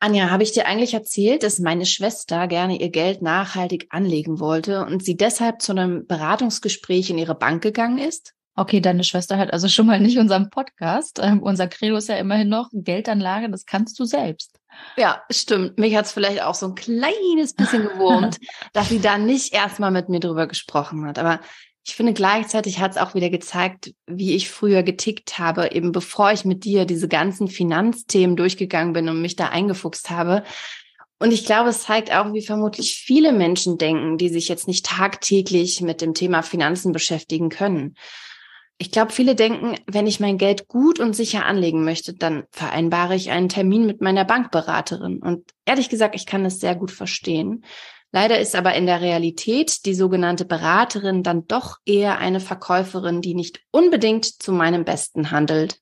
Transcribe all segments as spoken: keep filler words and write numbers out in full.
Anja, habe ich dir eigentlich erzählt, dass meine Schwester gerne ihr Geld nachhaltig anlegen wollte und sie deshalb zu einem Beratungsgespräch in ihre Bank gegangen ist? Okay, deine Schwester hört also schon mal nicht unseren Podcast. Ähm, unser Credo ist ja immerhin noch Geldanlage, das kannst du selbst. Ja, stimmt. Mich hat es vielleicht auch so ein kleines bisschen gewurmt, dass sie da nicht erstmal mit mir drüber gesprochen hat. Aber ich finde, gleichzeitig hat es auch wieder gezeigt, wie ich früher getickt habe, eben bevor ich mit dir diese ganzen Finanzthemen durchgegangen bin und mich da eingefuchst habe. Und ich glaube, es zeigt auch, wie vermutlich viele Menschen denken, die sich jetzt nicht tagtäglich mit dem Thema Finanzen beschäftigen können. Ich glaube, viele denken, wenn ich mein Geld gut und sicher anlegen möchte, dann vereinbare ich einen Termin mit meiner Bankberaterin. Und ehrlich gesagt, ich kann das sehr gut verstehen. Leider ist aber in der Realität die sogenannte Beraterin dann doch eher eine Verkäuferin, die nicht unbedingt zu meinem Besten handelt.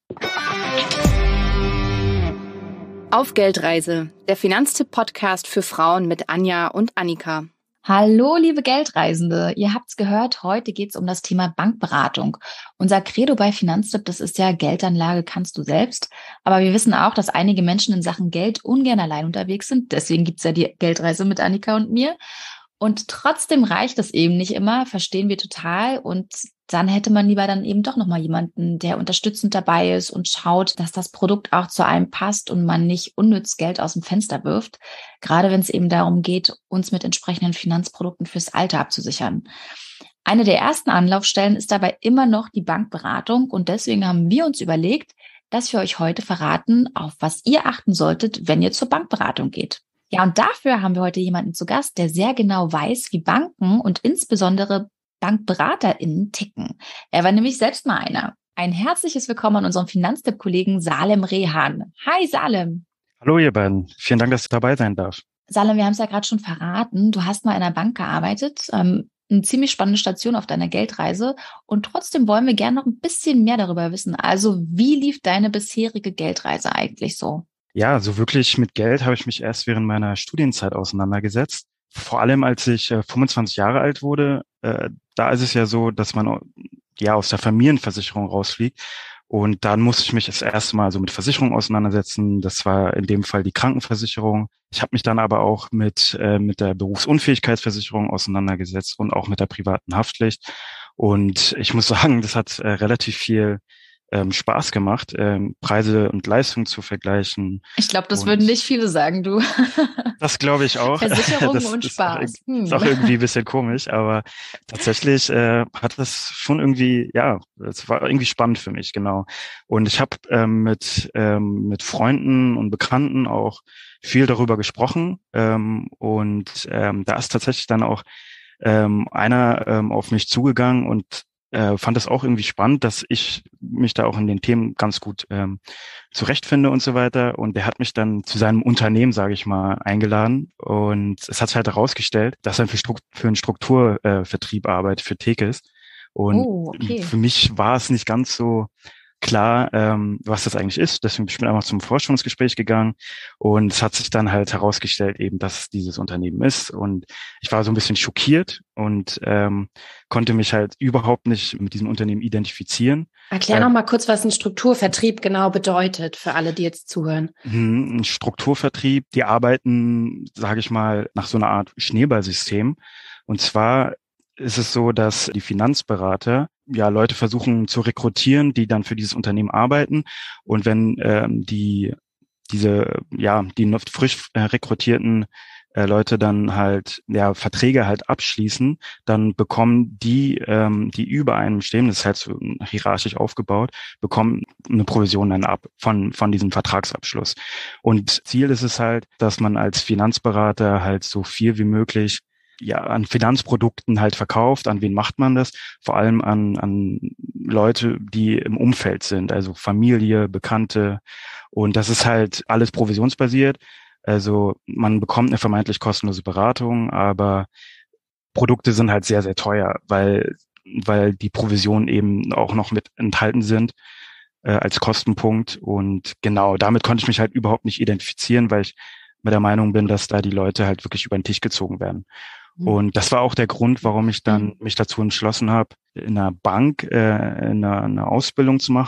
Auf Geldreise, der Finanztipp-Podcast für Frauen mit Anja und Annika. Hallo, liebe Geldreisende. Ihr habt's gehört, heute geht's um das Thema Bankberatung. Unser Credo bei Finanztipp, das ist ja, Geldanlage kannst du selbst. Aber wir wissen auch, dass einige Menschen in Sachen Geld ungern allein unterwegs sind. Deswegen gibt's ja die Geldreise mit Annika und mir. Und trotzdem reicht es eben nicht immer, verstehen wir total. Und dann hätte man lieber dann eben doch nochmal jemanden, der unterstützend dabei ist und schaut, dass das Produkt auch zu einem passt und man nicht unnütz Geld aus dem Fenster wirft. Gerade wenn es eben darum geht, uns mit entsprechenden Finanzprodukten fürs Alter abzusichern. Eine der ersten Anlaufstellen ist dabei immer noch die Bankberatung. Und deswegen haben wir uns überlegt, dass wir euch heute verraten, auf was ihr achten solltet, wenn ihr zur Bankberatung geht. Ja, und dafür haben wir heute jemanden zu Gast, der sehr genau weiß, wie Banken und insbesondere BankberaterInnen ticken. Er war nämlich selbst mal einer. Ein herzliches Willkommen an unseren Finanztipp-Kollegen Salem Rehan. Hi Salem. Hallo ihr beiden. Vielen Dank, dass ich dabei sein darf. Salem, wir haben es ja gerade schon verraten. Du hast mal in einer Bank gearbeitet. Ähm, eine ziemlich spannende Station auf deiner Geldreise. Und trotzdem wollen wir gerne noch ein bisschen mehr darüber wissen. Also wie lief deine bisherige Geldreise eigentlich so? Ja, so wirklich mit Geld habe ich mich erst während meiner Studienzeit auseinandergesetzt. Vor allem, als ich äh, fünfundzwanzig Jahre alt wurde, äh, da ist es ja so, dass man ja aus der Familienversicherung rausfliegt. Und dann musste ich mich das erste Mal so mit Versicherung auseinandersetzen. Das war in dem Fall die Krankenversicherung. Ich habe mich dann aber auch mit äh, mit der Berufsunfähigkeitsversicherung auseinandergesetzt und auch mit der privaten Haftpflicht. Und ich muss sagen, das hat äh, relativ viel ähm, Spaß gemacht, ähm, Preise und Leistungen zu vergleichen. Ich glaube, das und würden nicht viele sagen, du. Das glaube ich auch. Versicherung das, und das Spaß. Ist auch, hm. ist auch irgendwie ein bisschen komisch, aber tatsächlich äh, hat das schon irgendwie, ja, es war irgendwie spannend für mich, genau. Und ich habe ähm, mit ähm, mit Freunden und Bekannten auch viel darüber gesprochen ähm, und ähm, da ist tatsächlich dann auch ähm, einer ähm, auf mich zugegangen und äh, fand es auch irgendwie spannend, dass ich mich da auch in den Themen ganz gut ähm, zurechtfinde und so weiter. Und der hat mich dann zu seinem Unternehmen, sage ich mal, eingeladen. Und es hat sich halt herausgestellt, dass er für, Strukt- für einen Strukturvertrieb äh, arbeitet, für Tekes. Und oh, okay. für mich war es nicht ganz so klar, ähm, was das eigentlich ist. Deswegen bin ich einfach zum Forschungsgespräch gegangen und es hat sich dann halt herausgestellt eben, dass es dieses Unternehmen ist und ich war so ein bisschen schockiert und ähm, konnte mich halt überhaupt nicht mit diesem Unternehmen identifizieren. Erklär äh, noch mal kurz, was ein Strukturvertrieb genau bedeutet für alle, die jetzt zuhören. Ein Strukturvertrieb, die arbeiten, sage ich mal, nach so einer Art Schneeballsystem und zwar ist es so, dass die Finanzberater ja Leute versuchen zu rekrutieren, die dann für dieses Unternehmen arbeiten. Und wenn ähm, die diese ja die noch frisch äh, rekrutierten äh, Leute dann halt ja Verträge halt abschließen, dann bekommen die ähm, die über einem stehen, das ist halt so hierarchisch aufgebaut, bekommen eine Provision dann ab von von diesem Vertragsabschluss. Und Ziel ist es halt, dass man als Finanzberater halt so viel wie möglich ja an Finanzprodukten halt verkauft. An wen macht man das? Vor allem an an Leute, die im Umfeld sind, also Familie, Bekannte. Und das ist halt alles provisionsbasiert. Also man bekommt eine vermeintlich kostenlose Beratung, aber Produkte sind halt sehr, sehr teuer, weil weil die Provisionen eben auch noch mit enthalten sind äh, als Kostenpunkt. Und genau, damit konnte ich mich halt überhaupt nicht identifizieren, weil ich mit der Meinung bin, dass da die Leute halt wirklich über den Tisch gezogen werden. Und das war auch der Grund, warum ich dann mich dazu entschlossen habe, in einer Bank äh, eine, eine Ausbildung zu machen.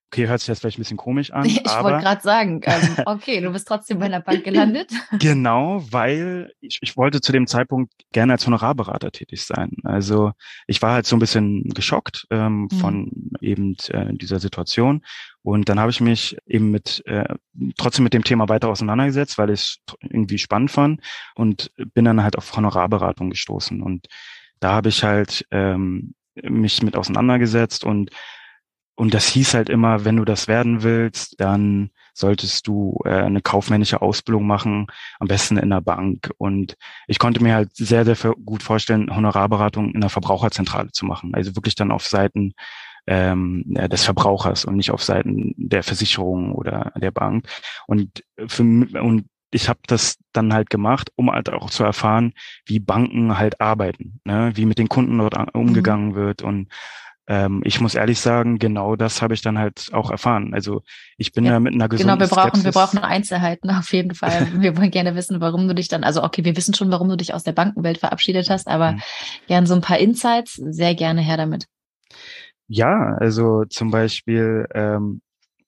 Okay, hört sich jetzt vielleicht ein bisschen komisch an. Ich aber wollte gerade sagen, ähm, okay, du bist trotzdem bei einer Bank gelandet. Genau, weil ich, ich wollte zu dem Zeitpunkt gerne als Honorarberater tätig sein. Also ich war halt so ein bisschen geschockt ähm, Mhm. von eben äh, dieser Situation. Und dann habe ich mich eben mit äh, trotzdem mit dem Thema weiter auseinandergesetzt, weil ich es irgendwie spannend fand und bin dann halt auf Honorarberatung gestoßen. Und da habe ich halt ähm, mich mit auseinandergesetzt und Und das hieß halt immer, wenn du das werden willst, dann solltest du äh, eine kaufmännische Ausbildung machen, am besten in der Bank. Und ich konnte mir halt sehr, sehr gut vorstellen, Honorarberatung in der Verbraucherzentrale zu machen. Also wirklich dann auf Seiten ähm, des Verbrauchers und nicht auf Seiten der Versicherung oder der Bank. Und für und ich habe das dann halt gemacht, um halt auch zu erfahren, wie Banken halt arbeiten, ne? Wie mit den Kunden dort umgegangen Mhm. wird. Und ähm, ich muss ehrlich sagen, genau das habe ich dann halt auch erfahren. Also ich bin Ja, da mit einer genau, gesunden wir brauchen, wir Skepsis. brauchen Einzelheiten auf jeden Fall. Wir wollen gerne wissen, warum du dich dann, also okay, wir wissen schon, warum du dich aus der Bankenwelt verabschiedet hast, aber Hm. gern so ein paar Insights, sehr gerne her damit. Ja, also zum Beispiel ähm,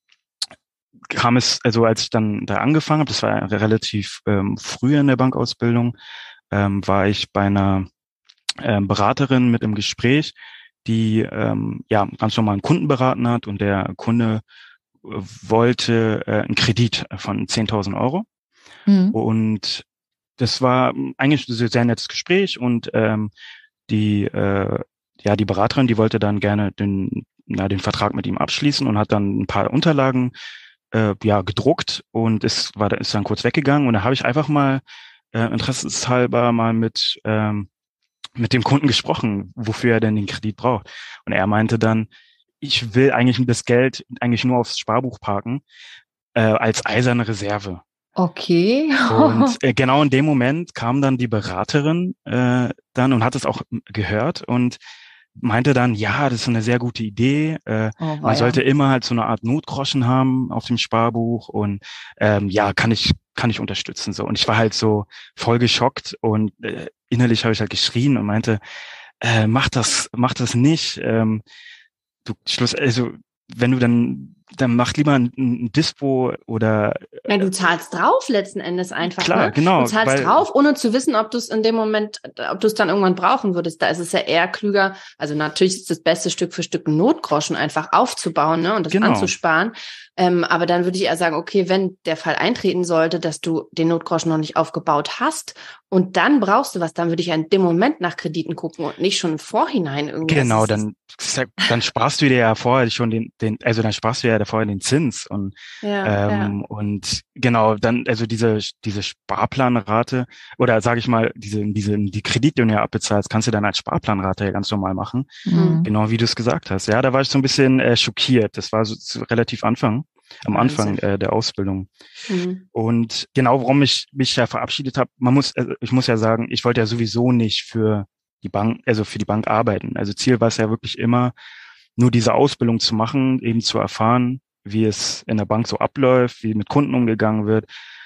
kam es, also als ich dann da angefangen habe, das war relativ ähm, früh in der Bankausbildung, ähm, war ich bei einer ähm, Beraterin mit im Gespräch, die ähm, ja ganz normal einen Kunden beraten hat und der Kunde äh, wollte äh, einen Kredit von zehntausend Euro. Mhm. Und das war eigentlich ein sehr nettes Gespräch und ähm, die äh, ja die Beraterin, die wollte dann gerne den na, den Vertrag mit ihm abschließen und hat dann ein paar Unterlagen äh, ja gedruckt und ist war ist dann kurz weggegangen und da habe ich einfach mal äh, interessenshalber mal mit ähm, mit dem Kunden gesprochen, wofür er denn den Kredit braucht. Und er meinte dann, ich will eigentlich das Geld eigentlich nur aufs Sparbuch parken äh, als eiserne Reserve. Okay. Und äh, genau in dem Moment kam dann die Beraterin äh, dann und hat es auch gehört und meinte dann, ja, das ist eine sehr gute Idee. Äh, Oh, man weia. sollte immer halt so eine Art Notgroschen haben auf dem Sparbuch und ähm, ja, kann ich kann ich unterstützen so. Und ich war halt so voll geschockt und äh, innerlich habe ich halt geschrien und meinte, äh, mach das, mach das nicht. Ähm, du Schluss, also wenn du dann dann mach lieber ein, ein Dispo oder Ja, du zahlst drauf letzten Endes einfach, klar, ne? genau, Du zahlst weil drauf, ohne zu wissen, ob du es in dem Moment, ob du es dann irgendwann brauchen würdest. Da ist es ja eher klüger. Also natürlich ist das Beste, Stück für Stück einen Notgroschen einfach aufzubauen, ne, und das genau. anzusparen. Ähm, aber dann würde ich eher sagen, okay, wenn der Fall eintreten sollte, dass du den Notgroschen noch nicht aufgebaut hast und dann brauchst du was, dann würde ich in dem Moment nach Krediten gucken und nicht schon im Vorhinein irgendwie. Genau, Das ist, dann, dann sparst du dir ja vorher schon den, den, also dann sparst du ja vorher den Zins und ja, ähm, ja. und genau, dann, also diese, diese Sparplanrate oder sage ich mal, diese, diese, die Kredite, die du ja abbezahlst, kannst du dann als Sparplanrate ja ganz normal machen. Mhm. Genau wie du es gesagt hast. Ja, da war ich so ein bisschen äh, schockiert. Das war so, so relativ Anfang, am Anfang Wahnsinn. äh, der Ausbildung. Mhm. Und genau, warum ich mich ja verabschiedet habe, man muss, also ich muss ja sagen, ich wollte ja sowieso nicht für die Bank, also für die Bank arbeiten. Also Ziel war es ja wirklich immer, nur diese Ausbildung zu machen, eben zu erfahren, wie es in der Bank so abläuft, wie mit Kunden umgegangen wird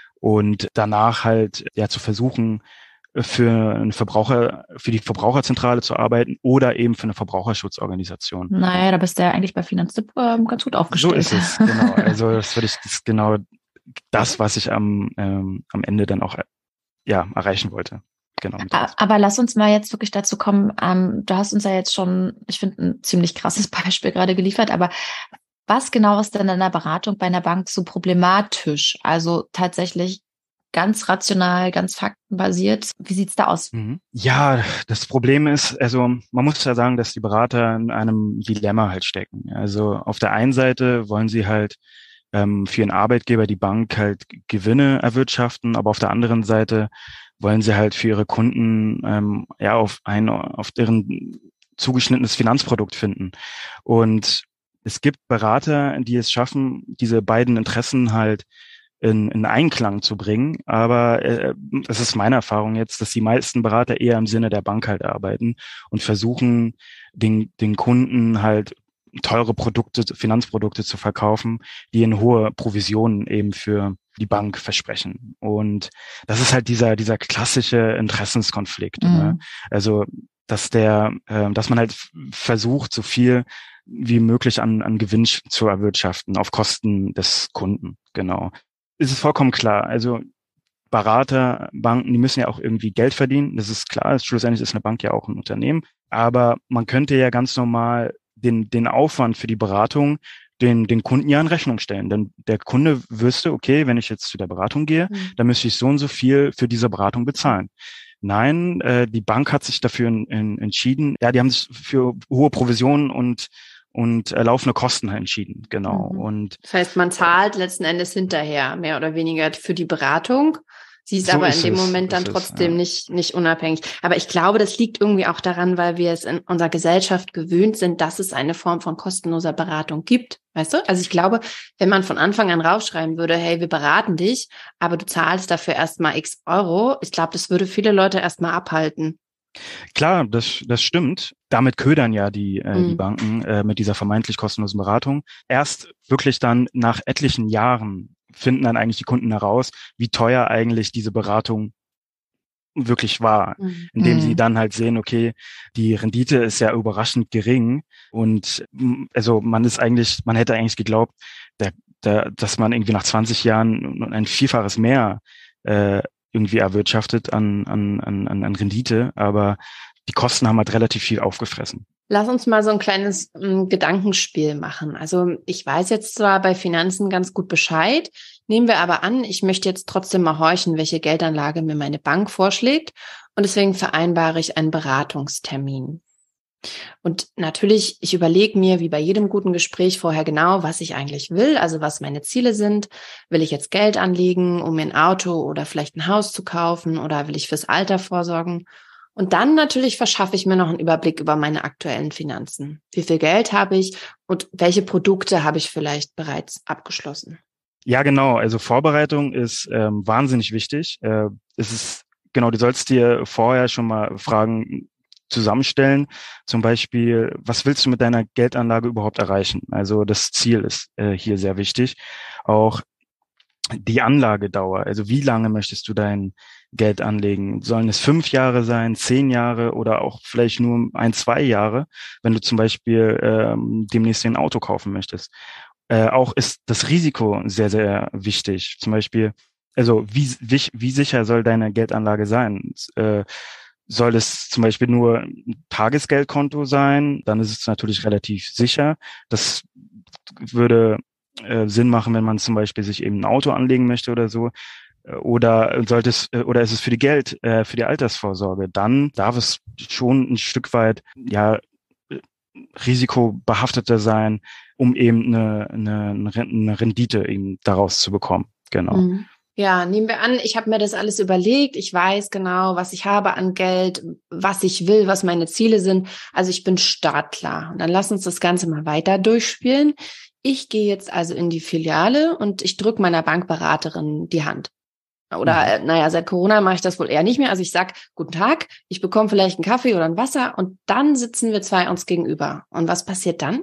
und danach halt ja zu versuchen, für einen Verbraucher, für die Verbraucherzentrale zu arbeiten oder eben für eine Verbraucherschutzorganisation. Naja, da bist du ja eigentlich bei Finanztipp ähm, ganz gut aufgestellt. So ist es, genau. Also das würde ich, das ist genau das, was ich am, ähm, am Ende dann auch ja, erreichen wollte. Genau. Aber lass uns mal jetzt wirklich dazu kommen, ähm, du hast uns ja jetzt schon, ich finde, ein ziemlich krasses Beispiel gerade geliefert, aber was genau ist denn in der Beratung bei einer Bank so problematisch? Also tatsächlich ganz rational, ganz faktenbasiert. Wie sieht's da aus? Ja, das Problem ist, also man muss ja sagen, dass die Berater in einem Dilemma halt stecken. Also auf der einen Seite wollen sie halt ähm, für ihren Arbeitgeber, die Bank, halt Gewinne erwirtschaften, aber auf der anderen Seite wollen sie halt für ihre Kunden ähm, ja auf ein auf deren zugeschnittenes Finanzprodukt finden. Und es gibt Berater, die es schaffen, diese beiden Interessen halt in, in Einklang zu bringen. Aber äh, das ist meine Erfahrung jetzt, dass die meisten Berater eher im Sinne der Bank halt arbeiten und versuchen, den, den Kunden halt teure Produkte, Finanzprodukte zu verkaufen, die in hohe Provisionen eben für die Bank versprechen. Und das ist halt dieser, dieser klassische Interessenskonflikt. Mhm. Ne? Also, dass der, äh, dass man halt versucht, so viel wie möglich an, an Gewinn zu erwirtschaften auf Kosten des Kunden. Genau. Es ist vollkommen klar. Also Berater, Banken, die müssen ja auch irgendwie Geld verdienen. Das ist klar. Schlussendlich ist eine Bank ja auch ein Unternehmen. Aber man könnte ja ganz normal den, den Aufwand für die Beratung den, den Kunden ja in Rechnung stellen. Denn der Kunde wüsste, okay, wenn ich jetzt zu der Beratung gehe, mhm. dann müsste ich so und so viel für diese Beratung bezahlen. Nein, äh, die Bank hat sich dafür in, in, entschieden. Ja, die haben sich für hohe Provisionen und und äh, laufende Kosten entschieden, genau. Mhm. Und das heißt, man zahlt letzten Endes hinterher, mehr oder weniger für die Beratung. Sie ist so aber in dem es, Moment dann trotzdem es, ja. nicht nicht unabhängig. Aber ich glaube, das liegt irgendwie auch daran, weil wir es in unserer Gesellschaft gewöhnt sind, dass es eine Form von kostenloser Beratung gibt. Weißt du? Also ich glaube, wenn man von Anfang an raufschreiben würde, hey, wir beraten dich, aber du zahlst dafür erstmal x Euro, ich glaube, das würde viele Leute erstmal abhalten. Klar, das das stimmt. Damit ködern ja die äh, mhm. die Banken äh, mit dieser vermeintlich kostenlosen Beratung. Erst wirklich dann nach etlichen Jahren finden dann eigentlich die Kunden heraus, wie teuer eigentlich diese Beratung wirklich war, mhm. indem sie dann halt sehen, okay, die Rendite ist ja überraschend gering und also man ist eigentlich, man hätte eigentlich geglaubt, der, der, dass man irgendwie nach zwanzig Jahren ein Vielfaches mehr äh, irgendwie erwirtschaftet an, an, an, an Rendite, aber die Kosten haben halt relativ viel aufgefressen. Lass uns mal so ein kleines ähm, Gedankenspiel machen. Also ich weiß jetzt zwar bei Finanzen ganz gut Bescheid, nehmen wir aber an, ich möchte jetzt trotzdem mal horchen, welche Geldanlage mir meine Bank vorschlägt und deswegen vereinbare ich einen Beratungstermin. Und natürlich, ich überlege mir, wie bei jedem guten Gespräch vorher genau, was ich eigentlich will, also was meine Ziele sind. Will ich jetzt Geld anlegen, um mir ein Auto oder vielleicht ein Haus zu kaufen oder will ich fürs Alter vorsorgen? Und dann natürlich verschaffe ich mir noch einen Überblick über meine aktuellen Finanzen. Wie viel Geld habe ich und welche Produkte habe ich vielleicht bereits abgeschlossen? Ja, genau. Also Vorbereitung ist ähm, wahnsinnig wichtig. Äh, es ist genau, du sollst dir vorher schon mal Fragen zusammenstellen. Zum Beispiel, was willst du mit deiner Geldanlage überhaupt erreichen? Also das Ziel ist äh, hier sehr wichtig. Auch die Anlagedauer. Also wie lange möchtest du dein Geld anlegen? Sollen es fünf Jahre sein, zehn Jahre oder auch vielleicht nur ein, zwei Jahre, wenn du zum Beispiel ähm, demnächst ein Auto kaufen möchtest? Äh, auch ist das Risiko sehr, sehr wichtig. Zum Beispiel, also wie, wie, wie sicher soll deine Geldanlage sein? Äh, soll es zum Beispiel nur ein Tagesgeldkonto sein? Dann ist es natürlich relativ sicher. Das würde äh, Sinn machen, wenn man zum Beispiel sich eben ein Auto anlegen möchte oder so. Oder sollte es, oder ist es für die Geld, äh, für die Altersvorsorge? Dann darf es schon ein Stück weit, ja, risikobehafteter sein, um eben eine, eine, eine Rendite eben daraus zu bekommen. Genau. Mhm. Ja, nehmen wir an, ich habe mir das alles überlegt. Ich weiß genau, was ich habe an Geld, was ich will, was meine Ziele sind. Also ich bin startklar. Und dann lass uns das Ganze mal weiter durchspielen. Ich gehe jetzt also in die Filiale und ich drücke meiner Bankberaterin die Hand. Oder, mhm. naja, seit Corona mache ich das wohl eher nicht mehr. Also ich sag, guten Tag, ich bekomme vielleicht einen Kaffee oder ein Wasser und dann sitzen wir zwei uns gegenüber. Und was passiert dann?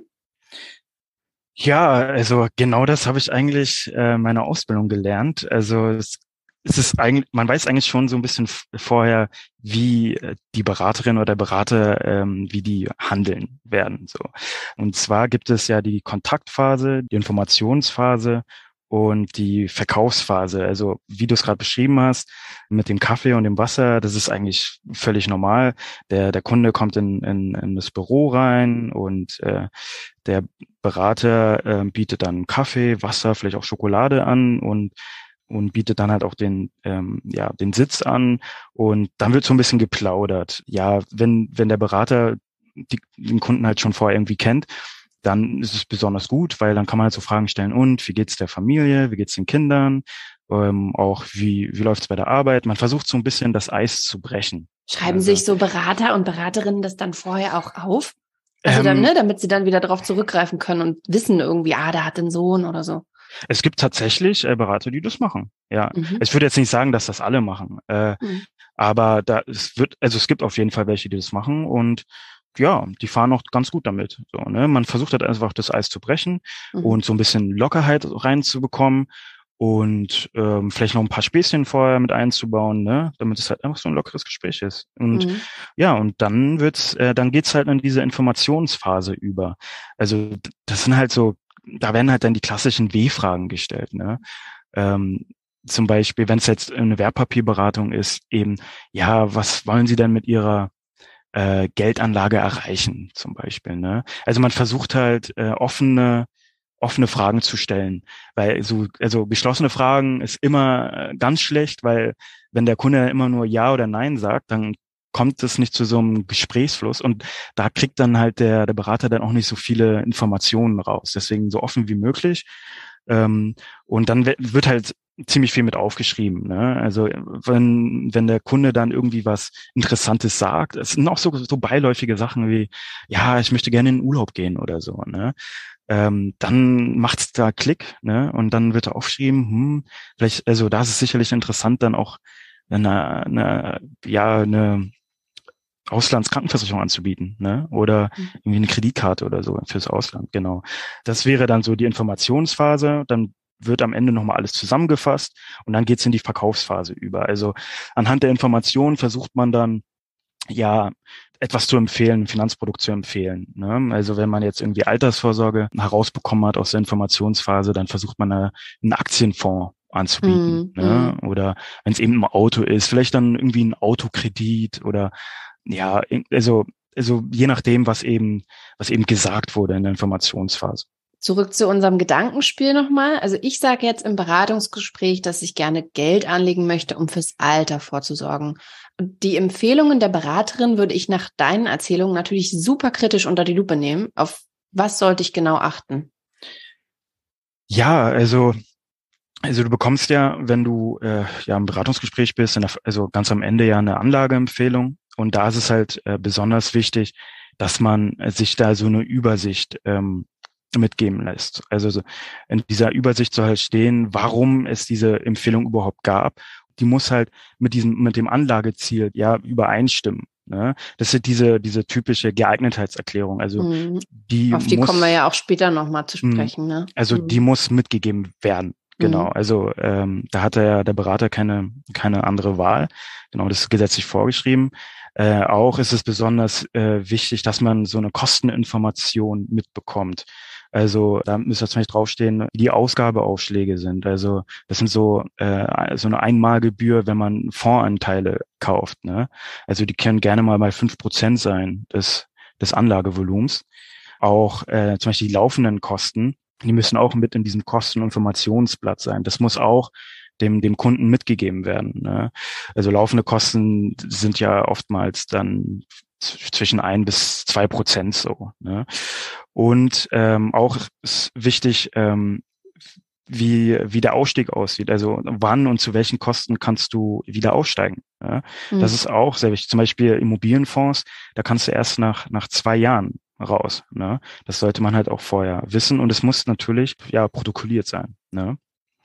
Ja, also genau das habe ich eigentlich äh, in meiner Ausbildung gelernt. Also es, es ist eigentlich, man weiß eigentlich schon so ein bisschen f- vorher, wie äh, die Beraterin oder der Berater, ähm, wie die handeln werden. So. Und zwar gibt es ja die Kontaktphase, die Informationsphase und die Verkaufsphase. Also wie du es gerade beschrieben hast, mit dem Kaffee und dem Wasser, das ist eigentlich völlig normal. Der der Kunde kommt in in, in das Büro rein und äh, der Berater äh, bietet dann Kaffee, Wasser, vielleicht auch Schokolade an und und bietet dann halt auch den ähm, ja den Sitz an und dann wird so ein bisschen geplaudert. Ja, wenn wenn der Berater die, den Kunden halt schon vorher irgendwie kennt, dann ist es besonders gut, weil dann kann man halt so Fragen stellen, und wie geht's der Familie, wie geht's den Kindern, ähm, auch wie wie läuft's bei der Arbeit. Man versucht so ein bisschen das Eis zu brechen. Schreiben also, sich so Berater und Beraterinnen das dann vorher auch auf? Also ähm, dann, ne, damit sie dann wieder darauf zurückgreifen können und wissen irgendwie, ah, der hat einen Sohn oder so. Es gibt tatsächlich äh, Berater, die das machen. Ja, mhm. Ich würde jetzt nicht sagen, dass das alle machen, äh, mhm. aber da es wird, also es gibt auf jeden Fall welche, die das machen und ja, die fahren auch ganz gut damit. So, ne? Man versucht halt einfach das Eis zu brechen mhm. und so ein bisschen Lockerheit reinzubekommen. und ähm, vielleicht noch ein paar Späßchen vorher mit einzubauen, ne, damit es halt einfach so ein lockeres Gespräch ist. Und Mhm. ja, und dann wird's, äh, dann geht's halt in diese Informationsphase über. Also d- das sind halt so, da werden halt dann die klassischen W-Fragen gestellt, ne? Ähm, zum Beispiel, wenn es jetzt eine Wertpapierberatung ist, eben, ja, was wollen Sie denn mit Ihrer äh, Geldanlage erreichen, zum Beispiel, ne? Also man versucht halt äh, offene offene Fragen zu stellen, weil so also geschlossene Fragen ist immer äh, ganz schlecht, weil wenn der Kunde immer nur Ja oder Nein sagt, dann kommt es nicht zu so einem Gesprächsfluss und da kriegt dann halt der der Berater dann auch nicht so viele Informationen raus. Deswegen so offen wie möglich. Ähm, und dann we- wird halt ziemlich viel mit aufgeschrieben. Ne? Also wenn wenn der Kunde dann irgendwie was Interessantes sagt, es sind auch so so beiläufige Sachen wie ja, ich möchte gerne in den Urlaub gehen oder so. Ne? Ähm, dann macht's da Klick, ne? Und dann wird da aufgeschrieben, hm, vielleicht, also da ist es sicherlich interessant, dann auch eine, eine ja eine Auslandskrankenversicherung anzubieten, ne? Oder irgendwie eine Kreditkarte oder so fürs Ausland, genau. Das wäre dann so die Informationsphase, dann wird am Ende nochmal alles zusammengefasst und dann geht's in die Verkaufsphase über. Also anhand der Informationen versucht man dann ja etwas zu empfehlen, ein Finanzprodukt zu empfehlen. Ne? Also wenn man jetzt irgendwie Altersvorsorge herausbekommen hat aus der Informationsphase, dann versucht man eine, einen Aktienfonds anzubieten. Mhm. Ne? Oder wenn es eben ein Auto ist, vielleicht dann irgendwie ein Autokredit oder ja, also also je nachdem, was eben was eben gesagt wurde in der Informationsphase. Zurück zu unserem Gedankenspiel nochmal. Also ich sage jetzt im Beratungsgespräch, dass ich gerne Geld anlegen möchte, um fürs Alter vorzusorgen. Und die Empfehlungen der Beraterin würde ich nach deinen Erzählungen natürlich super kritisch unter die Lupe nehmen. Auf was sollte ich genau achten? Ja, also also du bekommst ja, wenn du äh, ja im Beratungsgespräch bist, in der, also ganz am Ende ja eine Anlageempfehlung. Und da ist es halt äh, besonders wichtig, dass man äh, sich da so eine Übersicht ähm, mitgeben lässt. Also so in dieser Übersicht soll halt stehen, warum es diese Empfehlung überhaupt gab. Die muss halt mit diesem, mit dem Anlageziel ja übereinstimmen. Ne? Das sind diese, diese typische Geeignetheitserklärung. Also Mhm. die Auf die muss, kommen wir ja auch später nochmal zu mh, sprechen. Ne? also die Mhm. muss mitgegeben werden. Genau, Mhm. also ähm, da hat der, der Berater keine, keine andere Wahl. Genau, das ist gesetzlich vorgeschrieben. Äh, auch ist es besonders äh, wichtig, dass man so eine Kosteninformation mitbekommt. Also da müsste zum Beispiel draufstehen, wie die Ausgabeaufschläge sind. Also das sind so äh, so eine Einmalgebühr, wenn man Fondsanteile kauft. Ne? Also die können gerne mal bei fünf Prozent sein des, des Anlagevolumens. Auch äh, zum Beispiel die laufenden Kosten, die müssen auch mit in diesem Kosteninformationsblatt sein. Das muss auch dem, dem Kunden mitgegeben werden. Ne? Also laufende Kosten sind ja oftmals dann zwischen ein bis zwei Prozent so. Ne? Und ähm, auch ist wichtig, ähm, wie, wie der Ausstieg aussieht. Also wann und zu welchen Kosten kannst du wieder aussteigen. Ja? Das Mhm. ist auch sehr wichtig. Zum Beispiel Immobilienfonds, da kannst du erst nach, nach zwei Jahren raus. Ne? Das sollte man halt auch vorher wissen und es muss natürlich ja protokolliert sein. Ne?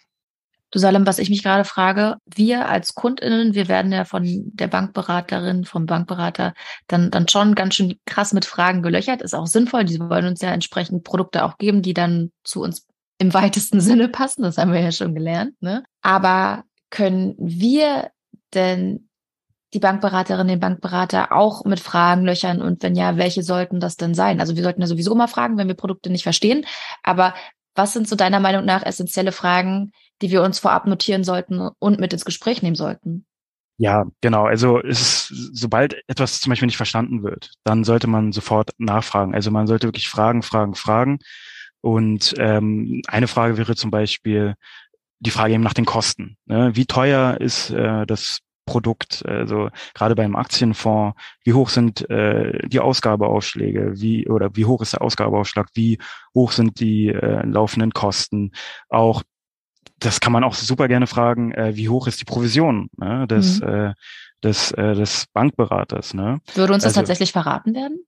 Du Salem, was ich mich gerade frage, wir als KundInnen, wir werden ja von der Bankberaterin, vom Bankberater dann, dann schon ganz schön krass mit Fragen gelöchert. Ist auch sinnvoll. Die wollen uns ja entsprechend Produkte auch geben, die dann zu uns im weitesten Sinne passen. Das haben wir ja schon gelernt, ne? Aber können wir denn die Bankberaterin, den Bankberater auch mit Fragen löchern? Und wenn ja, welche sollten das denn sein? Also wir sollten ja sowieso immer fragen, wenn wir Produkte nicht verstehen. Aber was sind so deiner Meinung nach essentielle Fragen, die wir uns vorab notieren sollten und mit ins Gespräch nehmen sollten? Ja, genau. Also es ist, sobald etwas zum Beispiel nicht verstanden wird, dann sollte man sofort nachfragen. Also man sollte wirklich fragen, fragen, fragen. Und ähm, eine Frage wäre zum Beispiel die Frage eben nach den Kosten. Ne? Wie teuer ist äh, das Produkt? Also gerade beim Aktienfonds, wie hoch sind äh, die Ausgabeaufschläge? Wie oder wie hoch ist der Ausgabeaufschlag? Wie hoch sind die äh, laufenden Kosten? Auch das kann man auch super gerne fragen, äh, wie hoch ist die Provision ne, des, Mhm. äh, des, äh, des Bankberaters. Ne? Würde uns das Also tatsächlich verraten werden?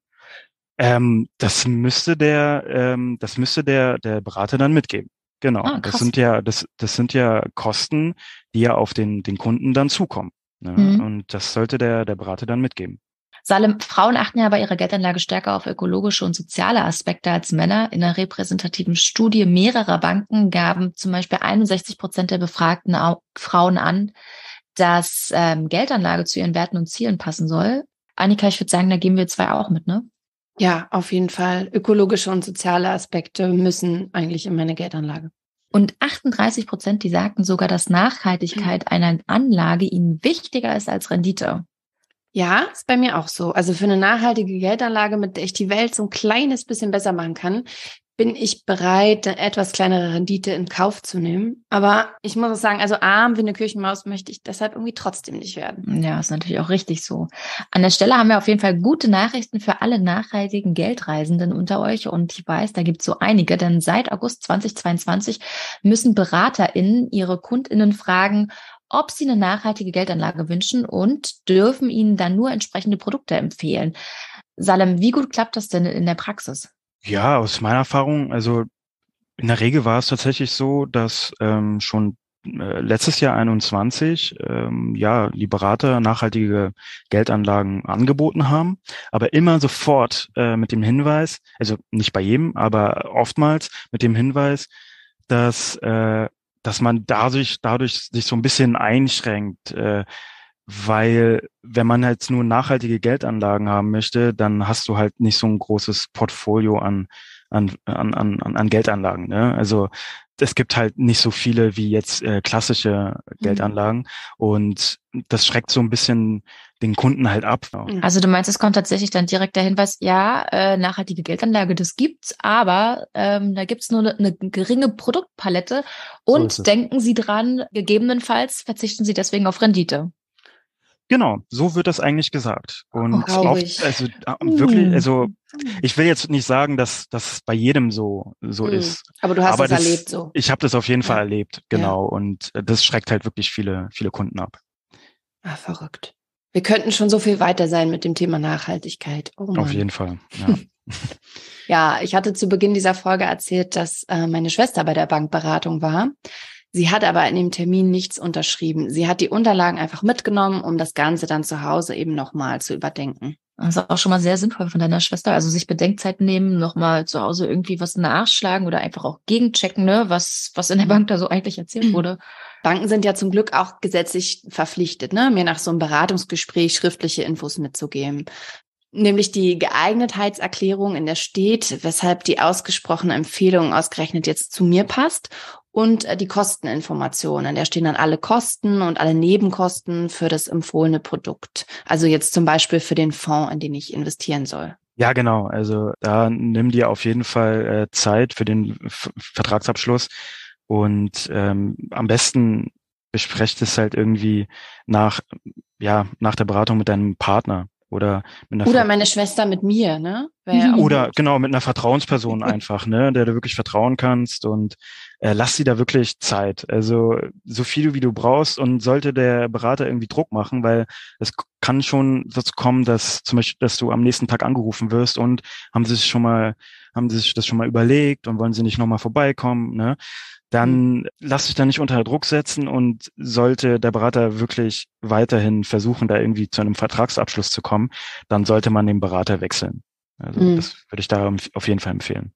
ähm, das müsste der, ähm, das müsste der, der Berater dann mitgeben. Genau. Ah, Das krass. sind ja, das, das sind ja Kosten, die ja auf den, den Kunden dann zukommen. Ne? Mhm. Und das sollte der, der Berater dann mitgeben. Salem, Frauen achten ja bei ihrer Geldanlage stärker auf ökologische und soziale Aspekte als Männer. In einer repräsentativen Studie mehrerer Banken gaben zum Beispiel einundsechzig Prozent der befragten Frauen an, dass ähm, Geldanlage zu ihren Werten und Zielen passen soll. Annika, ich würde sagen, da gehen wir zwei auch mit, ne? Ja, auf jeden Fall. Ökologische und soziale Aspekte müssen eigentlich in meine Geldanlage. Und achtunddreißig Prozent, die sagten sogar, dass Nachhaltigkeit einer Anlage ihnen wichtiger ist als Rendite. Ja, ist bei mir auch so. Also für eine nachhaltige Geldanlage, mit der ich die Welt so ein kleines bisschen besser machen kann, bin ich bereit, eine etwas kleinere Rendite in Kauf zu nehmen. Aber ich muss auch sagen, also arm wie eine Küchenmaus möchte ich deshalb irgendwie trotzdem nicht werden. Ja, ist natürlich auch richtig so. An der Stelle haben wir auf jeden Fall gute Nachrichten für alle nachhaltigen Geldreisenden unter euch. Und ich weiß, da gibt es so einige, denn seit August zweitausendzweiundzwanzig müssen BeraterInnen ihre KundInnen fragen, ob sie eine nachhaltige Geldanlage wünschen und dürfen ihnen dann nur entsprechende Produkte empfehlen. Salem, wie gut klappt das denn in der Praxis? Ja, aus meiner Erfahrung, also in der Regel war es tatsächlich so, dass ähm, schon äh, letztes Jahr einundzwanzig ähm, ja die Berater nachhaltige Geldanlagen angeboten haben, aber immer sofort äh, mit dem Hinweis, also nicht bei jedem, aber oftmals mit dem Hinweis, dass äh, dass man dadurch, dadurch sich so ein bisschen einschränkt, äh, weil wenn man jetzt nur nachhaltige Geldanlagen haben möchte, dann hast du halt nicht so ein großes Portfolio an an an an, an Geldanlagen. Ne? Also es gibt halt nicht so viele wie jetzt äh, klassische Geldanlagen, mhm. und das schreckt so ein bisschen den Kunden halt ab. Also du meinst, es kommt tatsächlich dann direkt der Hinweis, ja, äh, nachhaltige Geldanlage, das gibt's, aber ähm, da gibt's nur eine, eine geringe Produktpalette und so denken Sie dran, gegebenenfalls verzichten Sie deswegen auf Rendite. Genau, so wird das eigentlich gesagt. Und oh, oft, also wirklich, also ich will jetzt nicht sagen, dass das bei jedem so so hm. ist. Aber du hast aber das, das erlebt so. Ich habe das auf jeden ja. Fall erlebt, genau. Ja. Und das schreckt halt wirklich viele viele Kunden ab. Ah, verrückt. Wir könnten schon so viel weiter sein mit dem Thema Nachhaltigkeit. Oh Mann. Auf jeden Fall, ja. Ja, ich hatte zu Beginn dieser Folge erzählt, dass äh, meine Schwester bei der Bankberatung war. Sie hat aber in dem Termin nichts unterschrieben. Sie hat die Unterlagen einfach mitgenommen, um das Ganze dann zu Hause eben nochmal zu überdenken. Das ist auch schon mal sehr sinnvoll von deiner Schwester. Also sich Bedenkzeit nehmen, nochmal zu Hause irgendwie was nachschlagen oder einfach auch gegenchecken, ne, was, was in der Bank da so eigentlich erzählt wurde. Banken sind ja zum Glück auch gesetzlich verpflichtet, ne, mir nach so einem Beratungsgespräch schriftliche Infos mitzugeben. Nämlich die Geeignetheitserklärung, in der steht, weshalb die ausgesprochene Empfehlung ausgerechnet jetzt zu mir passt. Und die Kosteninformationen, da stehen dann alle Kosten und alle Nebenkosten für das empfohlene Produkt. Also jetzt zum Beispiel für den Fonds, in den ich investieren soll. Ja, genau. Also da nimm dir auf jeden Fall äh, Zeit für den F- Vertragsabschluss und ähm, am besten besprecht es halt irgendwie nach, ja, nach der Beratung mit deinem Partner. Oder mit einer Oder meine Schwester mit mir, ne? Ja oder gut. Genau, mit einer Vertrauensperson einfach, ne, der du wirklich vertrauen kannst und äh, lass sie da wirklich Zeit. Also so viel wie du brauchst, und sollte der Berater irgendwie Druck machen, weil es kann schon dazu kommen, dass zum Beispiel, dass du am nächsten Tag angerufen wirst und haben sie sich schon mal, haben sie sich das schon mal überlegt und wollen sie nicht nochmal vorbeikommen, ne? Dann lass dich da nicht unter Druck setzen, und sollte der Berater wirklich weiterhin versuchen, da irgendwie zu einem Vertragsabschluss zu kommen, dann sollte man den Berater wechseln. Also mhm. das würde ich da auf jeden Fall empfehlen.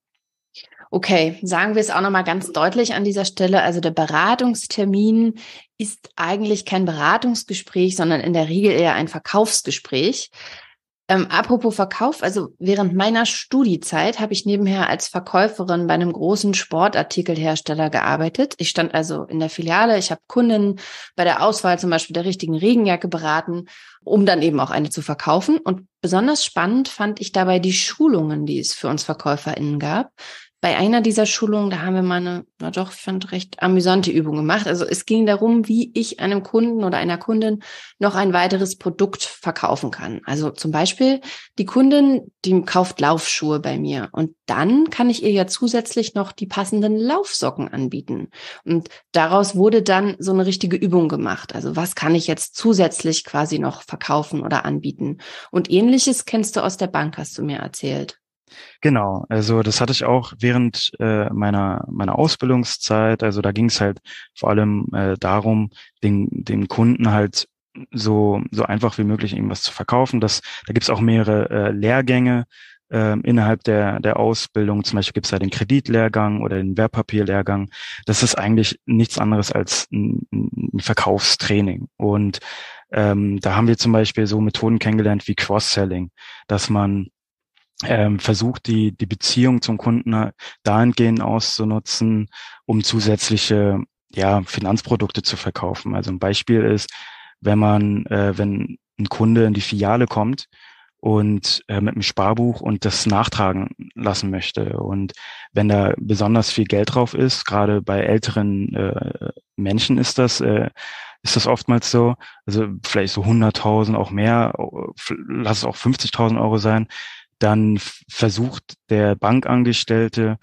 Okay, sagen wir es auch nochmal ganz deutlich an dieser Stelle. Also der Beratungstermin ist eigentlich kein Beratungsgespräch, sondern in der Regel eher ein Verkaufsgespräch. Ähm, apropos Verkauf, also während meiner Studiezeit habe ich nebenher als Verkäuferin bei einem großen Sportartikelhersteller gearbeitet. Ich stand also in der Filiale, ich habe Kunden bei der Auswahl zum Beispiel der richtigen Regenjacke beraten, um dann eben auch eine zu verkaufen. Und besonders spannend fand ich dabei die Schulungen, die es für uns VerkäuferInnen gab. Bei einer dieser Schulungen, da haben wir mal eine, na doch, ich fand, recht amüsante Übung gemacht. Also es ging darum, wie ich einem Kunden oder einer Kundin noch ein weiteres Produkt verkaufen kann. Also zum Beispiel die Kundin, die kauft Laufschuhe bei mir, und dann kann ich ihr ja zusätzlich noch die passenden Laufsocken anbieten. Und daraus wurde dann so eine richtige Übung gemacht. Also was kann ich jetzt zusätzlich quasi noch verkaufen oder anbieten? Und Ähnliches kennst du aus der Bank, hast du mir erzählt. Genau, also das hatte ich auch während äh, meiner meiner Ausbildungszeit. Also da ging es halt vor allem äh, darum, den den Kunden halt so so einfach wie möglich irgendwas zu verkaufen. Das, da gibt's auch mehrere äh, Lehrgänge äh, innerhalb der der Ausbildung. Zum Beispiel gibt's da den Kreditlehrgang oder den Wertpapierlehrgang. Das ist eigentlich nichts anderes als ein, ein Verkaufstraining. Und ähm, da haben wir zum Beispiel so Methoden kennengelernt wie Cross-Selling, dass man ähm, versucht, die die Beziehung zum Kunden dahingehend auszunutzen, um zusätzliche ja Finanzprodukte zu verkaufen. Also ein Beispiel ist, wenn man, äh, wenn ein Kunde in die Filiale kommt und äh, mit einem Sparbuch und das nachtragen lassen möchte. Und wenn da besonders viel Geld drauf ist, gerade bei älteren äh, Menschen ist das, äh, ist das oftmals so, also vielleicht so hunderttausend, auch mehr, lass es auch fünfzigtausend Euro sein, dann versucht der Bankangestellte,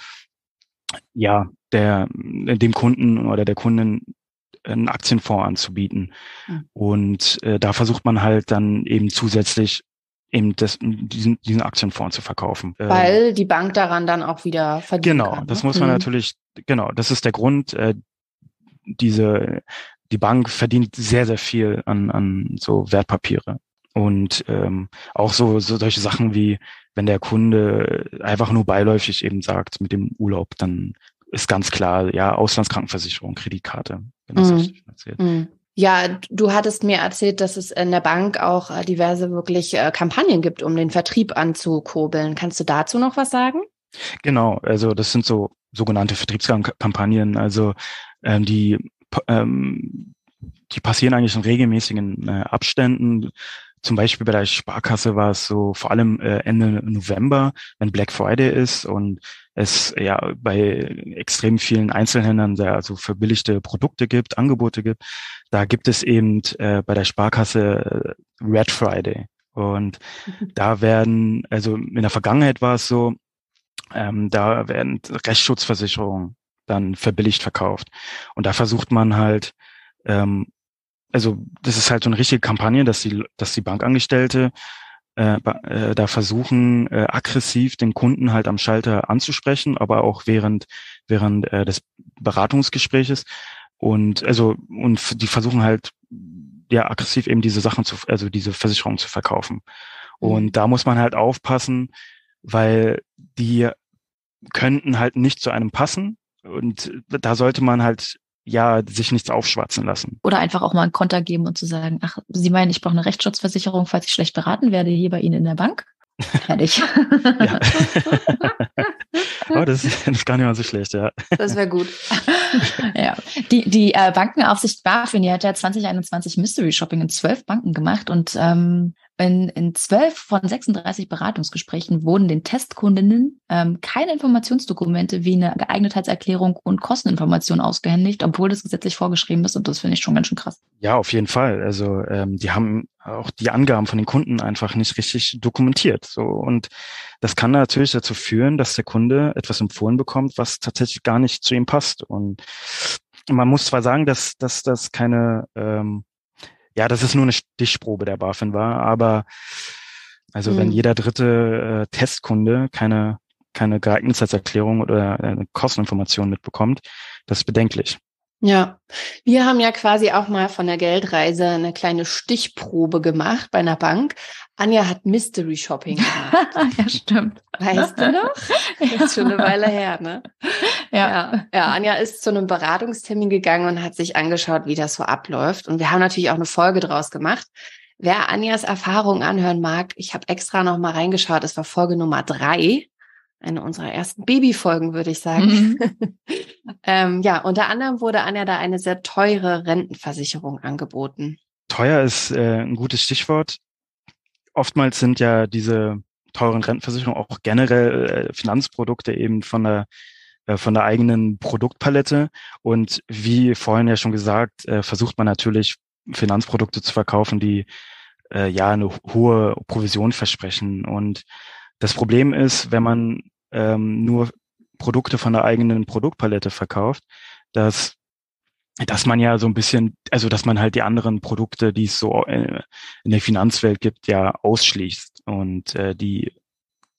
ja, der, dem Kunden oder der Kundin einen Aktienfonds anzubieten. Mhm. Und äh, da versucht man halt dann eben zusätzlich eben das, diesen, diesen Aktienfonds zu verkaufen. Weil ähm, die Bank daran dann auch wieder verdient. Genau, kann, das ne? muss man mhm. natürlich, genau, das ist der Grund, äh, diese, die Bank verdient sehr, sehr viel an, an so Wertpapiere. Und ähm, auch so, so solche Sachen wie, wenn der Kunde einfach nur beiläufig eben sagt mit dem Urlaub, dann ist ganz klar, ja, Auslandskrankenversicherung, Kreditkarte, wenn das mm. richtig erzählt. Mm. Ja, du hattest mir erzählt, dass es in der Bank auch äh, diverse wirklich äh, Kampagnen gibt, um den Vertrieb anzukurbeln. Kannst du dazu noch was sagen? Genau, also das sind so sogenannte Vertriebskampagnen, also ähm, die ähm, die passieren eigentlich in regelmäßigen äh, Abständen. Zum Beispiel bei der Sparkasse war es so vor allem äh, Ende November, wenn Black Friday ist und es ja bei extrem vielen Einzelhändlern sehr also verbilligte Produkte gibt, Angebote gibt. Da gibt es eben äh, bei der Sparkasse äh, Red Friday. Und mhm. da werden, also in der Vergangenheit war es so, ähm, da werden Rechtsschutzversicherungen dann verbilligt verkauft. Und da versucht man halt, ähm, also das ist halt so eine richtige Kampagne, dass die, dass die Bankangestellte äh, äh, da versuchen, äh, aggressiv den Kunden halt am Schalter anzusprechen, aber auch während während äh, des Beratungsgespräches und also und die versuchen halt ja aggressiv eben diese Sachen zu, also diese Versicherung zu verkaufen. Und mhm. da muss man halt aufpassen, weil die könnten halt nicht zu einem passen und da sollte man halt ja, sich nichts aufschwatzen lassen. Oder einfach auch mal einen Konter geben und zu sagen, ach, Sie meinen, ich brauche eine Rechtsschutzversicherung, falls ich schlecht beraten werde, hier bei Ihnen in der Bank? Fertig. Ja. Oh, das ist, das ist gar nicht mal so schlecht, ja. Das wäre gut. Ja. Die, die äh, Bankenaufsicht BaFin, die hat ja zwanzig einundzwanzig Mystery Shopping in zwölf Banken gemacht und ähm, in, in zwölf von sechsunddreißig Beratungsgesprächen wurden den Testkundinnen ähm, keine Informationsdokumente wie eine Geeignetheitserklärung und Kosteninformation ausgehändigt, obwohl das gesetzlich vorgeschrieben ist und das finde ich schon ganz schön krass. Ja, auf jeden Fall. Also ähm, die haben auch die Angaben von den Kunden einfach nicht richtig dokumentiert. So und das kann natürlich dazu führen, dass der Kunde etwas empfohlen bekommt, was tatsächlich gar nicht zu ihm passt. Und man muss zwar sagen, dass dass das keine ähm, ja, dass es nur eine Stichprobe der BaFin war, aber also mhm. wenn jeder dritte äh, Testkunde keine keine Geeignetheitserklärung oder eine Kosteninformation mitbekommt, das ist bedenklich. Ja, wir haben ja quasi auch mal von der Geldreise eine kleine Stichprobe gemacht bei einer Bank. Anja hat Mystery Shopping gemacht. Ja, stimmt. Weißt du noch? Das ist schon eine Weile her, ne? Ja. ja. Ja, Anja ist zu einem Beratungstermin gegangen und hat sich angeschaut, wie das so abläuft. Und wir haben natürlich auch eine Folge draus gemacht. Wer Anjas Erfahrung anhören mag, ich habe extra noch mal reingeschaut, es war Folge Nummer drei. Eine unserer ersten Babyfolgen, würde ich sagen. Mhm. ähm, ja, unter anderem wurde Anja da eine sehr teure Rentenversicherung angeboten. Teuer ist äh, ein gutes Stichwort. Oftmals sind ja diese teuren Rentenversicherungen auch generell äh, Finanzprodukte eben von der äh, von der eigenen Produktpalette. Und wie vorhin ja schon gesagt, äh, versucht man natürlich Finanzprodukte zu verkaufen, die äh, ja eine hohe Provision versprechen. Und das Problem ist, wenn man ähm, nur Produkte von der eigenen Produktpalette verkauft, dass dass man ja so ein bisschen, also dass man halt die anderen Produkte, die es so in der Finanzwelt gibt, ja ausschließt und äh, die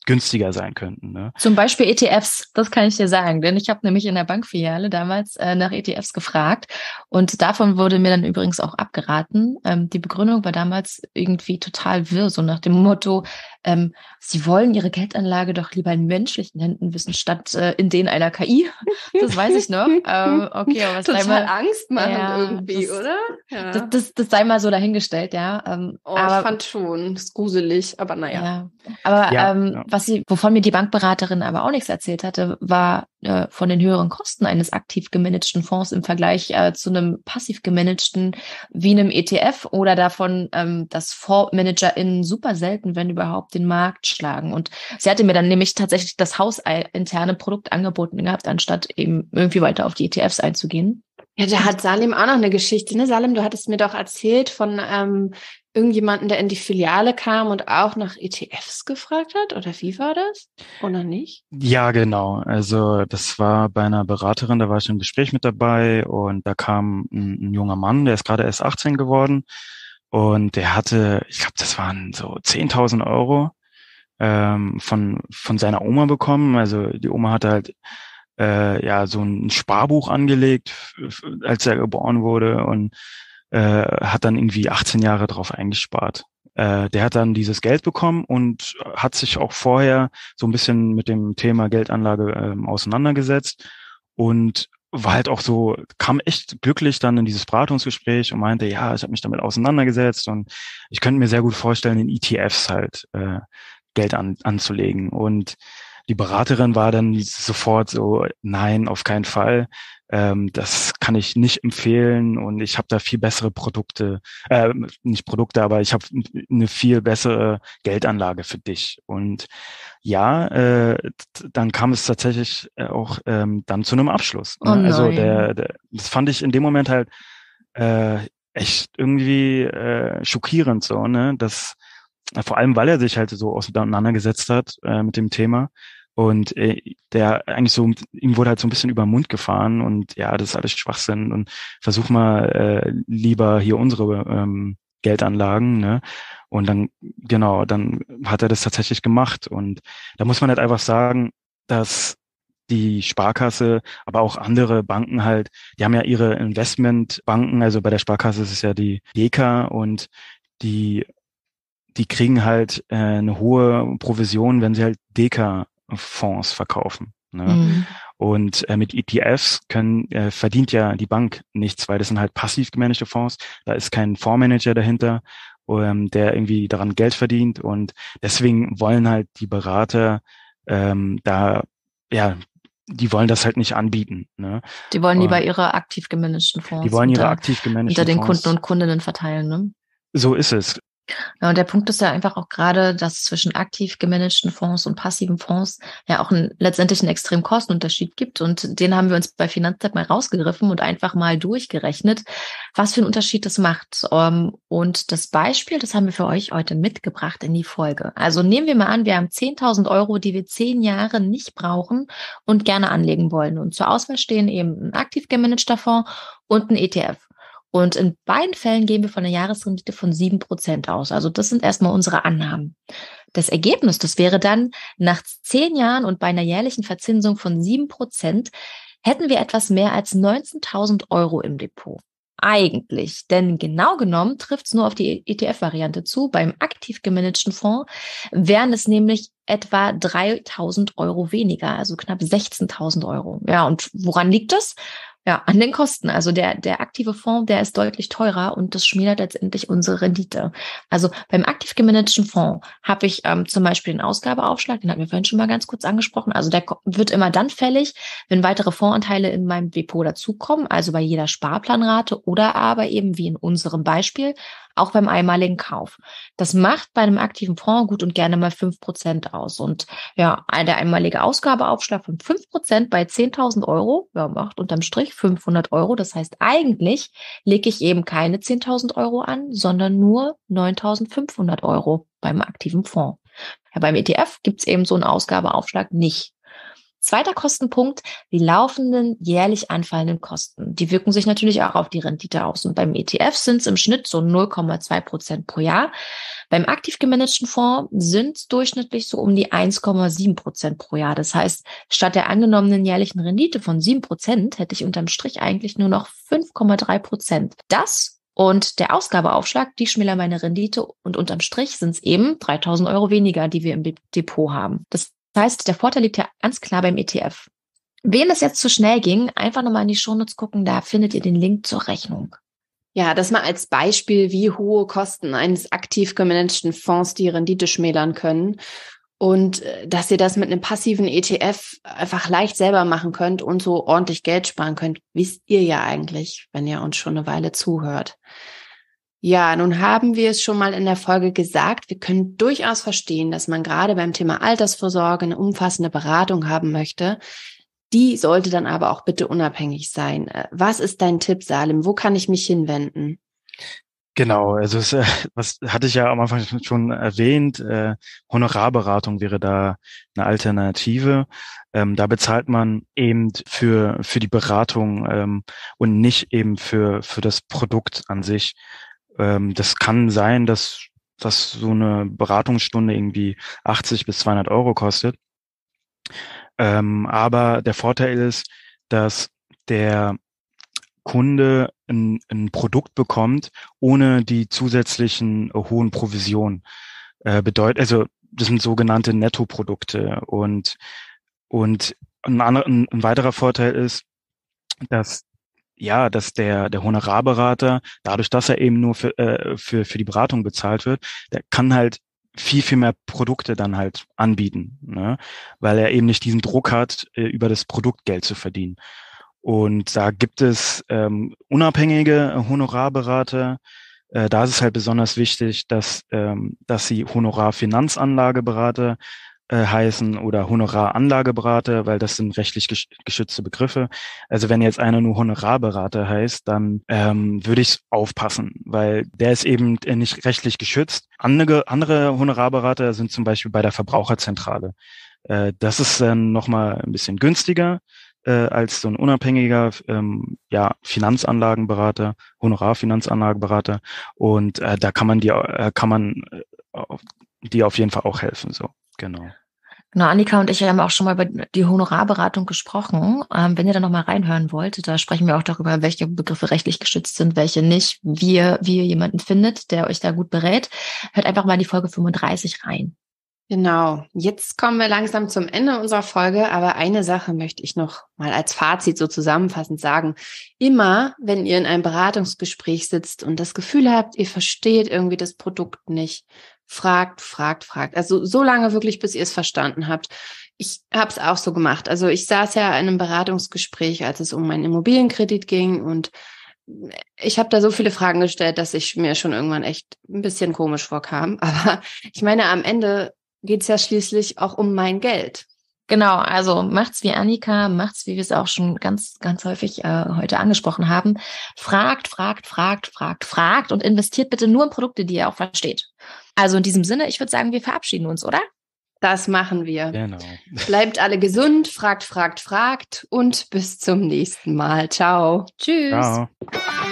günstiger sein könnten. Ne? Zum Beispiel E T Fs, das kann ich dir sagen, denn ich habe nämlich in der Bankfiliale damals äh, nach E T Fs gefragt und davon wurde mir dann übrigens auch abgeraten. Ähm, die Begründung war damals irgendwie total wirr, so nach dem Motto, ähm, sie wollen ihre Geldanlage doch lieber in menschlichen Händen wissen, statt äh, in denen einer K I. Das weiß ich noch. Ähm, okay, aber was total mal, Angst machen ja, irgendwie, das, oder? Ja. Das, das, das sei mal so dahingestellt, ja. Ähm, Oh, aber, ich fand schon, das ist gruselig, aber naja. Ja, aber Ja, ähm, ja. was sie, wovon mir die Bankberaterin aber auch nichts erzählt hatte, war äh, von den höheren Kosten eines aktiv gemanagten Fonds im Vergleich äh, zu einem passiv gemanagten wie einem E T F oder davon, ähm, dass FondsmanagerInnen super selten, wenn überhaupt, den Markt schlagen. Und sie hatte mir dann nämlich tatsächlich das hausinterne Produkt angeboten gehabt, anstatt eben irgendwie weiter auf die E T Fs einzugehen. Ja, da hat Salim auch noch eine Geschichte, ne? Salim, du hattest mir doch erzählt von ähm, irgendjemanden, der in die Filiale kam und auch nach E T Fs gefragt hat, oder wie war das? Oder nicht? Ja, genau. Also das war bei einer Beraterin, da war ich im Gespräch mit dabei und da kam ein, ein junger Mann, der ist gerade erst achtzehn geworden und der hatte, ich glaube, das waren so zehntausend Euro ähm, von von seiner Oma bekommen. Also die Oma hatte halt äh, ja so ein Sparbuch angelegt, f- als er geboren wurde und äh, hat dann irgendwie achtzehn Jahre drauf eingespart. Äh, der hat dann dieses Geld bekommen und hat sich auch vorher so ein bisschen mit dem Thema Geldanlage ähm, auseinandergesetzt und war halt auch so, kam echt glücklich dann in dieses Beratungsgespräch und meinte, ja, ich habe mich damit auseinandergesetzt und ich könnte mir sehr gut vorstellen, in E T Fs halt äh, Geld an, anzulegen. Und die Beraterin war dann sofort so, nein, auf keinen Fall. Ähm, das kann ich nicht empfehlen und ich habe da viel bessere Produkte, äh, nicht Produkte, aber ich habe eine viel bessere Geldanlage für dich. Und ja, äh, t- dann kam es tatsächlich äh, auch ähm, dann zu einem Abschluss. Oh Ne? Also nein. der, der, das fand ich in dem Moment halt äh, echt irgendwie äh, schockierend so, ne, dass vor allem, weil er sich halt so auseinandergesetzt hat äh, mit dem Thema und äh, der eigentlich so, ihm wurde halt so ein bisschen über den Mund gefahren und ja, das ist alles Schwachsinn und versuch mal äh, lieber hier unsere ähm, Geldanlagen, ne? Und dann, genau, dann hat er das tatsächlich gemacht und da muss man halt einfach sagen, dass die Sparkasse, aber auch andere Banken halt, die haben ja ihre Investmentbanken, also bei der Sparkasse ist es ja die D E K und die die kriegen halt äh, eine hohe Provision, wenn sie halt Deka-Fonds verkaufen. Ne? Mhm. Und äh, mit E T Fs können, äh, verdient ja die Bank nichts, weil das sind halt passiv gemanagte Fonds. Da ist kein Fondsmanager dahinter, ähm, der irgendwie daran Geld verdient. Und deswegen wollen halt die Berater ähm, da, ja, die wollen das halt nicht anbieten. Ne? Die wollen lieber Und ihre aktiv gemanagten die Fonds wollen ihre unter, aktiv unter gemanagten den Kunden Fonds. und Kundinnen verteilen, ne? So ist es. Ja, und der Punkt ist ja einfach auch gerade, dass zwischen aktiv gemanagten Fonds und passiven Fonds ja auch ein, letztendlich einen extremen Kostenunterschied gibt. Und den haben wir uns bei Finanztipp mal rausgegriffen und einfach mal durchgerechnet, was für einen Unterschied das macht. Und das Beispiel, das haben wir für euch heute mitgebracht in die Folge. Also nehmen wir mal an, wir haben zehntausend Euro, die wir zehn Jahre nicht brauchen und gerne anlegen wollen. Und zur Auswahl stehen eben ein aktiv gemanagter Fonds und ein E T F. Und in beiden Fällen gehen wir von einer Jahresrendite von sieben Prozent aus. Also das sind erstmal unsere Annahmen. Das Ergebnis, das wäre dann nach zehn Jahren und bei einer jährlichen Verzinsung von sieben Prozent hätten wir etwas mehr als neunzehntausend Euro im Depot. Eigentlich, denn genau genommen trifft es nur auf die E T F-Variante zu. Beim aktiv gemanagten Fonds wären es nämlich etwa dreitausend Euro weniger, also knapp sechzehntausend Euro. Ja, und woran liegt das? Ja, an den Kosten. Also der, der aktive Fonds, der ist deutlich teurer und das schmälert letztendlich unsere Rendite. Also beim aktiv gemanagten Fonds habe ich ähm, zum Beispiel den Ausgabeaufschlag, den hatten wir vorhin schon mal ganz kurz angesprochen. Also der wird immer dann fällig, wenn weitere Fondsanteile in meinem Depot dazukommen, also bei jeder Sparplanrate oder aber eben wie in unserem Beispiel auch beim einmaligen Kauf. Das macht bei einem aktiven Fonds gut und gerne mal fünf Prozent aus. Und ja, der einmalige Ausgabeaufschlag von fünf Prozent bei zehntausend Euro, ja, macht unterm Strich fünfhundert Euro. Das heißt, eigentlich lege ich eben keine zehntausend Euro an, sondern nur neuntausendfünfhundert Euro beim aktiven Fonds. Ja, beim E T F gibt es eben so einen Ausgabeaufschlag nicht. Zweiter Kostenpunkt, die laufenden jährlich anfallenden Kosten. Die wirken sich natürlich auch auf die Rendite aus. Und beim E T F sind es im Schnitt so null Komma zwei Prozent pro Jahr. Beim aktiv gemanagten Fonds sind es durchschnittlich so um die eins Komma sieben Prozent pro Jahr. Das heißt, statt der angenommenen jährlichen Rendite von sieben Prozent hätte ich unterm Strich eigentlich nur noch fünf Komma drei Prozent. Das und der Ausgabeaufschlag, die schmälern meine Rendite. Und unterm Strich sind es eben dreitausend Euro weniger, die wir im Depot haben. Das Das heißt, der Vorteil liegt ja ganz klar beim E T F. Wem es jetzt zu schnell ging, einfach nochmal in die Shownotes gucken, da findet ihr den Link zur Rechnung. Ja, das mal als Beispiel, wie hohe Kosten eines aktiv gemanagten Fonds die Rendite schmälern können und dass ihr das mit einem passiven E T F einfach leicht selber machen könnt und so ordentlich Geld sparen könnt, wisst ihr ja eigentlich, wenn ihr uns schon eine Weile zuhört. Ja, nun haben wir es schon mal in der Folge gesagt, wir können durchaus verstehen, dass man gerade beim Thema Altersvorsorge eine umfassende Beratung haben möchte. Die sollte dann aber auch bitte unabhängig sein. Was ist dein Tipp, Salim? Wo kann ich mich hinwenden? Genau, also es, äh, was hatte ich ja am Anfang schon erwähnt, äh, Honorarberatung wäre da eine Alternative. Ähm, da bezahlt man eben für für die Beratung ähm, und nicht eben für für das Produkt an sich. Das kann sein, dass, dass so eine Beratungsstunde irgendwie achtzig bis zweihundert Euro kostet. Ähm, aber der Vorteil ist, dass der Kunde ein, ein Produkt bekommt, ohne die zusätzlichen hohen Provisionen. Äh, bedeutet, also das sind sogenannte Nettoprodukte. Und, und ein, anderer, ein, ein weiterer Vorteil ist, dass ja, dass der der Honorarberater, dadurch, dass er eben nur für äh, für für die Beratung bezahlt wird, der kann halt viel viel mehr Produkte dann halt anbieten, ne? Weil er eben nicht diesen Druck hat, äh, über das Produkt Geld zu verdienen. Und da gibt es ähm, unabhängige Honorarberater. Äh, da ist es halt besonders wichtig, dass ähm, dass sie Honorarfinanzanlageberater heißen oder Honoraranlageberater, weil das sind rechtlich geschützte Begriffe. Also wenn jetzt einer nur Honorarberater heißt, dann ähm, würde ich aufpassen, weil der ist eben nicht rechtlich geschützt. Andere, andere Honorarberater sind zum Beispiel bei der Verbraucherzentrale. Äh, das ist dann nochmal ein bisschen günstiger äh, als so ein unabhängiger ähm, ja, Finanzanlagenberater, Honorarfinanzanlageberater. Und äh, da kann man die, äh, kann man äh, die auf jeden Fall auch helfen. So, genau. Genau, Annika und ich haben auch schon mal über die Honorarberatung gesprochen. Ähm, wenn ihr da noch mal reinhören wollt, da sprechen wir auch darüber, welche Begriffe rechtlich geschützt sind, welche nicht, wie ihr, wie ihr jemanden findet, der euch da gut berät. Hört einfach mal in die Folge fünfunddreißig rein. Genau, jetzt kommen wir langsam zum Ende unserer Folge, aber eine Sache möchte ich noch mal als Fazit so zusammenfassend sagen. Immer, wenn ihr in einem Beratungsgespräch sitzt und das Gefühl habt, ihr versteht irgendwie das Produkt nicht, fragt, fragt, fragt. Also so lange wirklich, bis ihr es verstanden habt. Ich habe es auch so gemacht. Also ich saß ja in einem Beratungsgespräch, als es um meinen Immobilienkredit ging und ich habe da so viele Fragen gestellt, dass ich mir schon irgendwann echt ein bisschen komisch vorkam. Aber ich meine, am Ende geht es ja schließlich auch um mein Geld. Genau, also macht's wie Annika, macht's, wie wir es auch schon ganz, ganz häufig äh, heute angesprochen haben. Fragt, fragt, fragt, fragt, fragt und investiert bitte nur in Produkte, die ihr auch versteht. Also in diesem Sinne, ich würde sagen, wir verabschieden uns, oder? Das machen wir. Genau. Bleibt alle gesund, fragt, fragt, fragt und bis zum nächsten Mal. Ciao. Tschüss. Ciao.